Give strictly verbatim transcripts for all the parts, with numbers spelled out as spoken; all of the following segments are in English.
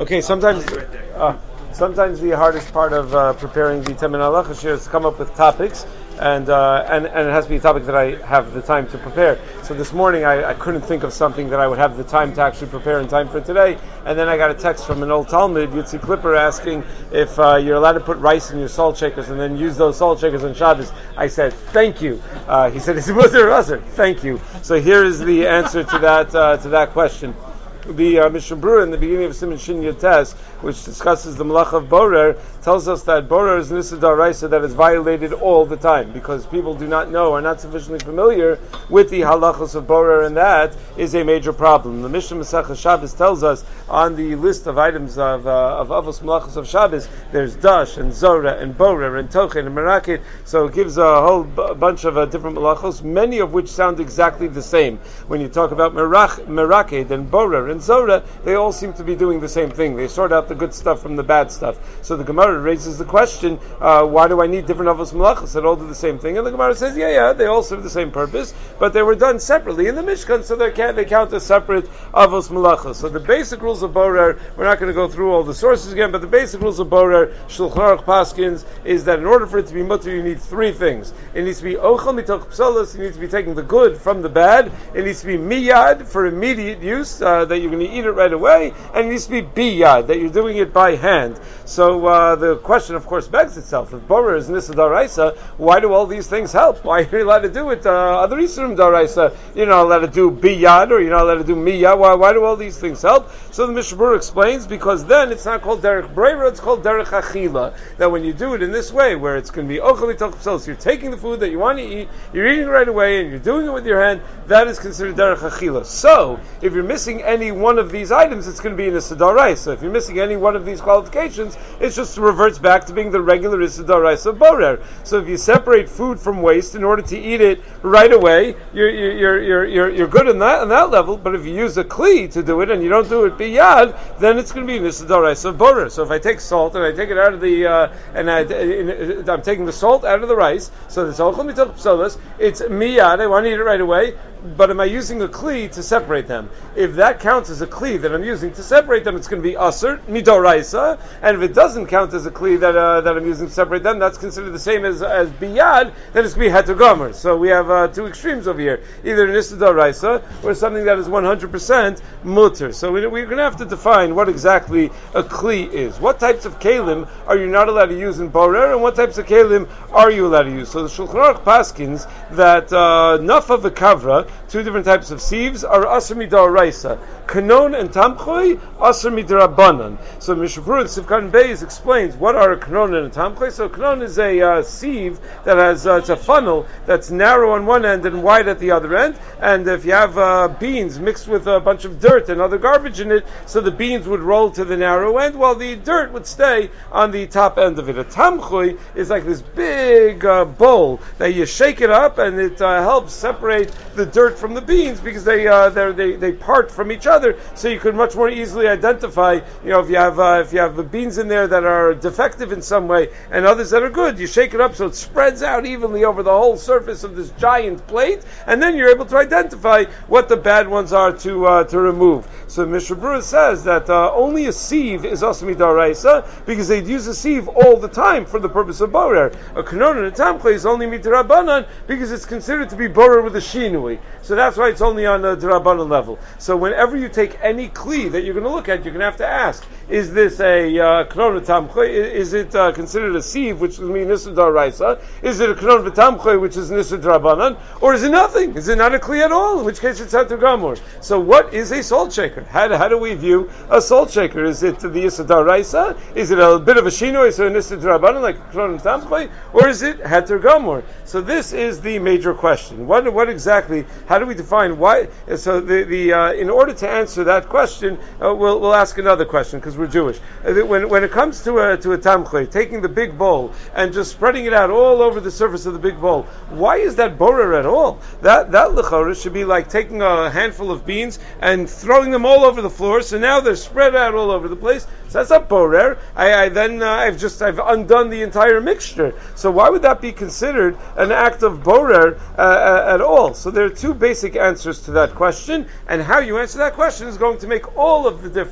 Okay, sometimes uh, sometimes the hardest part of uh, preparing the Temin Halacha is to come up with topics, and, uh, and and it has to be a topic that I have the time to prepare. So this morning I, I couldn't think of something that I would have the time to actually prepare in time for today, and then I got a text from an old Talmud, Yitzi Clipper, asking if uh, you're allowed to put rice in your salt shakers and then use those salt shakers on Shabbos. I said, thank you. Uh, he said, is it Mutter or Asr? Thank you. So here is the answer to that uh, to that question. The uh, Mishnah Berurah in the beginning of Siman Shin Yotes, which discusses the Malach of Borer, tells us that Borer is Nisa D'Oraisa that is violated all the time because people do not know, are not sufficiently familiar with the halachos of Borer, and that is a major problem. The Mishnah Masechah Shabbos tells us on the list of items of uh, of Avos Malachos of Shabbos, there's Dash and Zora and Borer and Tochen and Merakit, so it gives a whole b- bunch of uh, different Malachos, many of which sound exactly the same. When you talk about Merach, Merakit and Borer and Zora, they all seem to be doing the same thing. They sort out the good stuff from the bad stuff. So the Gemara raises the question, uh, why do I need different Avos Malachos that all do the same thing? And the Gemara says, yeah, yeah, they all serve the same purpose, but they were done separately in the Mishkan, so they can't, they count as separate Avos Malachos. So the basic rules of Borer, we're not going to go through all the sources again, but the basic rules of Borer, Shulchan Aruch Paskins, is that in order for it to be mutter, you need three things. It needs to be Ochel Mitoch Psolos, you need to be taking the good from the bad. It needs to be Miyad, for immediate use, uh, that you're going to eat it right away, and it needs to be Biyad, that you're doing it by hand. So uh, the question, of course, begs itself: if Borer is Nisa D'Oraisa, why do all these things help? Why are you allowed to do it? Uh, other Yisurim D'Oraisa, you're not allowed to do Biyad, or you're not allowed to do Miyad. Why, why do all these things help? So the Mishnah Berurah explains, because then it's not called Derech Breira, it's called Derech Achila. That when you do it in this way, where it's going to be Ochel Mitoch Psolos, you're taking the food that you want to eat, you're eating it right away, and you're doing it with your hand, that is considered Derech Achila. So, if you're missing any one of these items, it's going to be in a Siddharai. So if you're missing any one of these qualifications, it just reverts back to being the regular Siddharai of Borer. So if you separate food from waste in order to eat it right away, you're you're you're you're, you're good on that on that level. But if you use a kli to do it and you don't do it biyad, then it's going to be in a Siddharai of Borer. So if I take salt and I take it out of the uh, and I, in, I'm taking the salt out of the rice, so it's ochel mitoch psolos, it's miyad. I want to eat it right away. But am I using a kli to separate them? If that counts as a kli that I'm using to separate them, it's going to be aser midoraisa. And if it doesn't count as a kli that uh, that I'm using to separate them, that's considered the same as as biyad. Then it's going to be heter gomer. So we have uh, two extremes over here: either an isodoraisa or something that is one hundred percent mutter. So we, we're going to have to define what exactly a kli is. What types of kalim are you not allowed to use in borer, and what types of kalim are you allowed to use? So the Shulchan Aruch paskins that uh, nafa v'kavra, two different types of sieves, are aser midoraisa. Kanon and tamchoy, aser midrabanan. So Mishnah Berurah Sivkan Beis explains what are a kanon and a tamchoy. So kanon is a uh, sieve that has uh, it's a funnel that's narrow on one end and wide at the other end. And if you have uh, beans mixed with a bunch of dirt and other garbage in it, so the beans would roll to the narrow end, while the dirt would stay on the top end of it. A tamchoy is like this big uh, bowl that you shake it up, and it uh, helps separate the dirt from the beans, because they uh, they they part from each other, so you could much more easily identify. You know, if you have uh, if you have the beans in there that are defective in some way and others that are good, you shake it up so it spreads out evenly over the whole surface of this giant plate, and then you're able to identify what the bad ones are to uh, to remove. So Mishnah Berurah says that uh, only a sieve is aser midaraisa, because they'd use a sieve all the time for the purpose of borer. A kanon and a tamchoy is only midrabanan, because it's considered to be borer with a shinui. So that's why it's only on the D'Rabbanan level. So whenever you take any kli that you're going to look at, you're going to have to ask, is this a k'non v'tamchoy? Is it uh, considered a sieve, which would mean Nisa D'Oraisa? Is it a k'non v'tamchoy, which is Nisa D'Rabbanan? Or is it nothing? Is it not a kli at all? In which case it's heter gamur. So what is a salt shaker? How do, how do we view a salt shaker? Is it the Nisa D'Oraisa? Is it a bit of a shino? So a Nisa D'Rabbanan, like a k'non v'tamchoy? Or is it heter gamur? So this is the major question. What, what exactly, how do we define why? So the, the uh, in order to answer that question, uh, we'll, we'll ask another question, because we're Jewish. Uh, when, when it comes to a, to a tamchoy, taking the big bowl and just spreading it out all over the surface of the big bowl, why is that borer at all? That, that l'chorah should be like taking a handful of beans and throwing them all over the floor, so now they're spread out all over the place. So that's not borer. I, I then, uh, I've just, I've undone the entire mixture. So why would that be considered an act of borer uh, at all? So there are two basic answers to that question, and how you answer that question is going to make all of the difference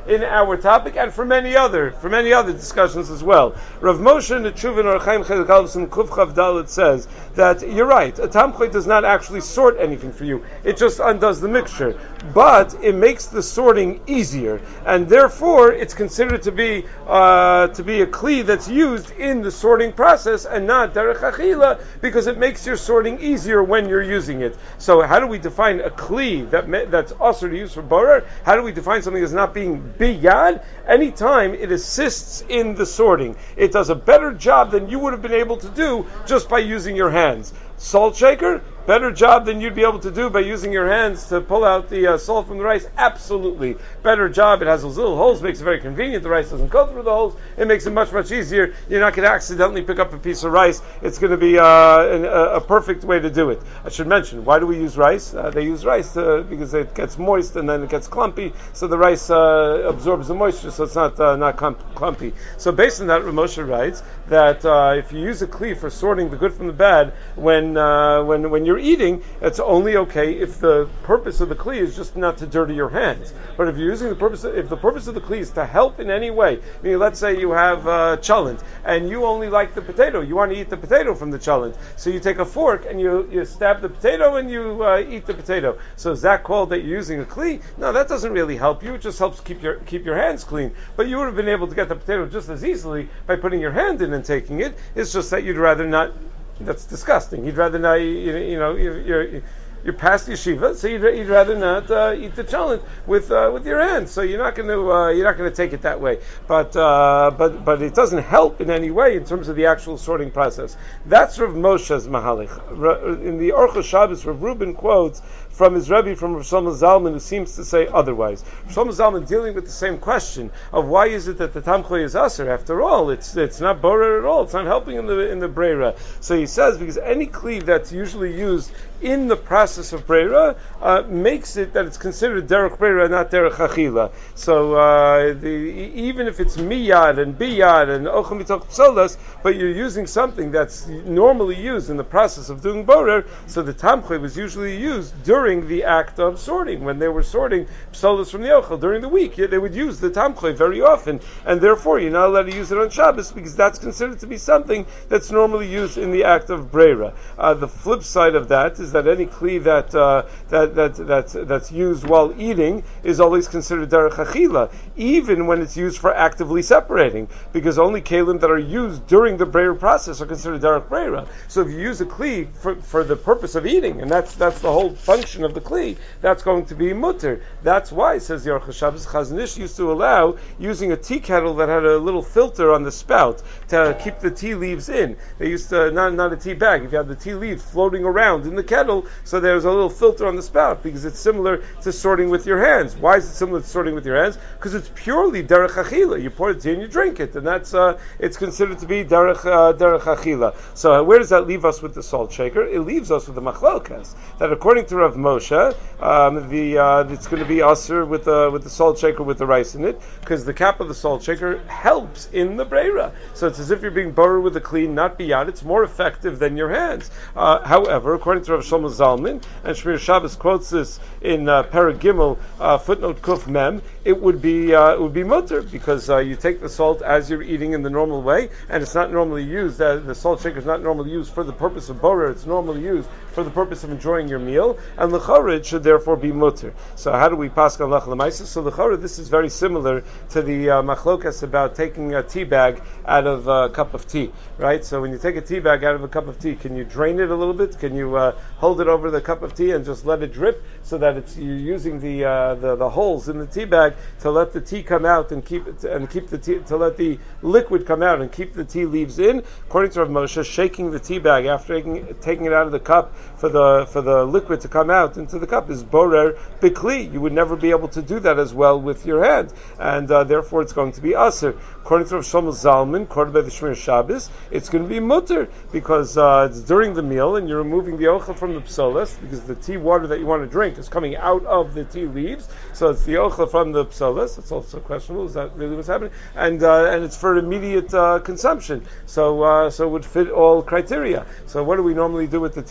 in our topic and for many other for many other discussions as well. Rav Moshe in the Tshuva in Orach Chaim Chelik Aleph in Kuf Chav Dalet says that you're right. A tamchoy does not actually sort anything for you; it just undoes the mixture, but it makes the sorting easier, and therefore it's considered to be uh, to be a kli that's used in the sorting process and not derech achila, because it makes your sorting easier when you're using it. So, how do we define a kli that that's also to use for borer? How do we define something as not being biyad? Anytime it assists in the sorting, it does a better job than you would have been able to do just by using your hands. Salt shaker, better job than you'd be able to do by using your hands to pull out the uh, salt from the rice? Absolutely. Better job. It has those little holes, makes it very convenient. The rice doesn't go through the holes. It makes it much, much easier. You're not going to accidentally pick up a piece of rice. It's going to be uh, an, a, a perfect way to do it. I should mention, why do we use rice? Uh, they use rice uh, because it gets moist and then it gets clumpy, so the rice uh, absorbs the moisture, so it's not uh, not clump- clumpy. So based on that, Ramosha writes that uh, if you use a kli for sorting the good from the bad, when uh, when when you're eating, it's only okay if the purpose of the kli is just not to dirty your hands. But if you're using the purpose, of, if the purpose of the kli is to help in any way, I mean, let's say you have uh, chalent and you only like the potato, you want to eat the potato from the chalent, so you take a fork and you, you stab the potato and you uh, eat the potato. So is that called that you're using a kli? No, that doesn't really help you. It just helps keep your keep your hands clean. But you would have been able to get the potato just as easily by putting your hand in and taking it. It's just that you'd rather not. That's disgusting. You'd rather not, you, you know, you're, you're, you're past yeshiva, so you'd, you'd rather not uh, eat the chalent with uh, with your hands. So you're not going to uh, you're not going to take it that way. But uh, but but it doesn't help in any way in terms of the actual sorting process. That's Rav Moshe's mahalich. In the Orchos Shabbos, Rav Reuben quotes from his Rebbe, from Rav Shlomo Zalman, who seems to say otherwise. Rav Shlomo Zalman dealing with the same question of why is it that the tamchoy is aser? After all, it's it's not borer at all. It's not helping in the in the breira. So he says because any kli that's usually used in the process of breira uh, makes it that it's considered derech breira, not derech achila. So uh, the, even if it's miyad and biyad and ochel mitoch psolas, but you're using something that's normally used in the process of doing borer, so the tamchoy was usually used during the act of sorting. When they were sorting psolas from the ochel during the week, they would use the tamchoy very often, and therefore you're not allowed to use it on Shabbos because that's considered to be something that's normally used in the act of breira. Uh, the flip side of that is that any kli that uh, that that that's that's used while eating is always considered derech achila, even when it's used for actively separating, because only kelim that are used during the breira process are considered derech breira. So if you use a kli for, for the purpose of eating, and that's that's the whole function of the kli, that's going to be mutter. That's why, says the Orchos Shabbos, Chazon Ish used to allow using a tea kettle that had a little filter on the spout to keep the tea leaves in. They used to not not a tea bag. If you have the tea leaves floating around in the kettle, so there's a little filter on the spout because it's similar to sorting with your hands. Why is it similar to sorting with your hands? Because it's purely derech achila. You pour the tea and you drink it, and that's uh, it's considered to be derech uh, derech achila. So uh, where does that leave us with the salt shaker? It leaves us with the machlokes that according to Rav Moshe, um, the uh, it's going to be aser with the with the salt shaker with the rice in it, because the cap of the salt shaker helps in the breira. So it's as if you're being borer with a clean, not biyad. It's more effective than your hands. Uh, however, according to Rav Shlomo Zalman, and Shmir Shabbos quotes this in uh, Perek Gimel, uh, footnote Kuf Mem, it would be uh, it would be mutter because uh, you take the salt as you're eating in the normal way, and it's not normally used. Uh, the salt shaker is not normally used for the purpose of borer. It's normally used for the purpose of enjoying your meal, and l'chorah should therefore be mutter. So how do we pass on lach l'maisa? So l'chorah, this is very similar to the uh, machlokas about taking a tea bag out of a cup of tea, right? So when you take a tea bag out of a cup of tea, can you drain it a little bit? Can you uh, hold it over the cup of tea and just let it drip so that it's you're using the uh, the, the holes in the tea bag to let the tea come out and keep it and keep the tea to let the liquid come out and keep the tea leaves in? According to Rav Moshe, shaking the tea bag after taking, taking it out of the cup for the for the liquid to come out into the cup is borer bikli. You would never be able to do that as well with your hand, and uh, therefore it's going to be aser. According to Rav Shlomo Zalman, quoted by the Shmir Shabbos, it's going to be mutter because uh, it's during the meal and you're removing the ochel from the psolas because the tea water that you want to drink is coming out of the tea leaves. So it's the ochel from the psolas. It's also questionable. Is that really what's happening? And uh, and it's for immediate uh, consumption. So uh, so it would fit all criteria. So what do we normally do with the tea bag?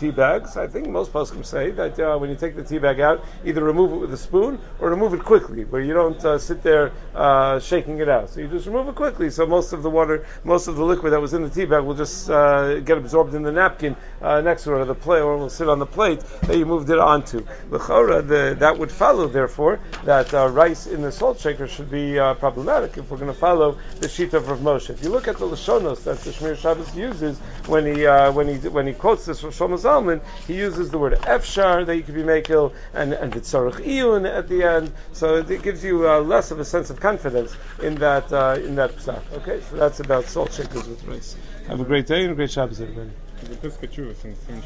bag, I think most poskim say that uh, when you take the tea bag out, either remove it with a spoon or remove it quickly, where you don't uh, sit there uh, shaking it out. So you just remove it quickly, so most of the water, most of the liquid that was in the tea bag will just uh, get absorbed in the napkin uh, next to it, or the plate, or will sit on the plate that you moved it onto. L'chora, the that would follow, therefore, that uh, rice in the salt shaker should be uh, problematic if we're going to follow the sheet of Rav Moshe. If you look at the Lashonos that the Shmir Shabbos uses when he uh, when he when he quotes this from Shlomo Zalman, he uses the word efshar that you could be makel and and the tzarich iyun at the end. So it gives you uh, less of a sense of confidence in that uh, in that psak. Okay, so that's about salt shakers with rice. Have a great day and a great Shabbos, everybody.